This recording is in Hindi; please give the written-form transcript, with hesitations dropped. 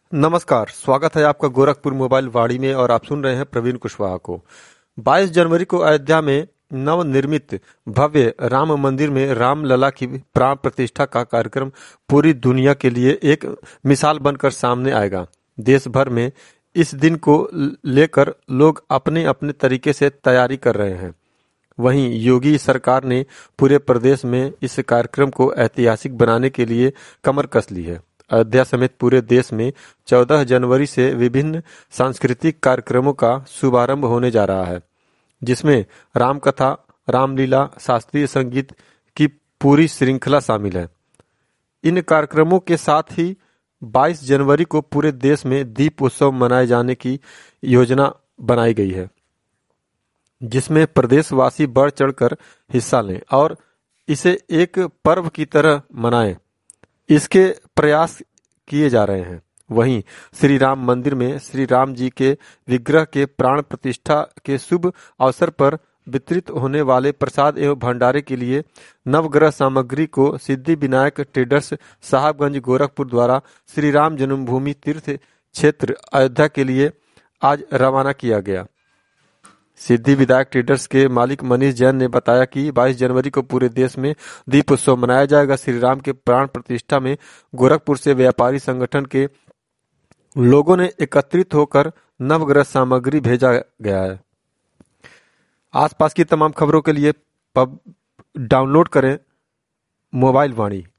नमस्कार, स्वागत है आपका गोरखपुर मोबाइल वाड़ी में और आप सुन रहे हैं प्रवीण कुशवाहा को। 22 जनवरी को अयोध्या में नवनिर्मित भव्य राम मंदिर में रामलला की प्राण प्रतिष्ठा का कार्यक्रम पूरी दुनिया के लिए एक मिसाल बनकर सामने आएगा। देश भर में इस दिन को लेकर लोग अपने अपने तरीके से तैयारी कर रहे हैं। वहीं योगी सरकार ने पूरे प्रदेश में इस कार्यक्रम को ऐतिहासिक बनाने के लिए कमर कस ली है। अयोध्या समेत पूरे देश में 14 जनवरी से विभिन्न सांस्कृतिक कार्यक्रमों का शुभारंभ होने जा रहा है, जिसमें रामकथा, रामलीला, शास्त्रीय संगीत की पूरी श्रृंखला शामिल है। इन कार्यक्रमों के साथ ही 22 जनवरी को पूरे देश में दीप उत्सव मनाए जाने की योजना बनाई गई है, जिसमें प्रदेशवासी बढ़ चढ़कर हिस्सा लें और इसे एक पर्व की तरह मनाएं। इसके प्रयास किए जा रहे हैं। वहीं श्री राम मंदिर में श्री राम जी के विग्रह के प्राण प्रतिष्ठा के शुभ अवसर पर वितरित होने वाले प्रसाद एवं भंडारे के लिए नवग्रह सामग्री को सिद्धि विनायक ट्रेडर्स साहबगंज गोरखपुर द्वारा श्री राम जन्मभूमि तीर्थ क्षेत्र अयोध्या के लिए आज रवाना किया गया। सिद्धि विनायक ट्रेडर्स के मालिक मनीष जैन ने बताया कि 22 जनवरी को पूरे देश में दीप उत्सव मनाया जाएगा। श्री राम के प्राण प्रतिष्ठा में गोरखपुर से व्यापारी संगठन के लोगों ने एकत्रित होकर नवग्रह सामग्री भेजा गया है। आसपास की तमाम खबरों के लिए डाउनलोड करें मोबाइल वाणी।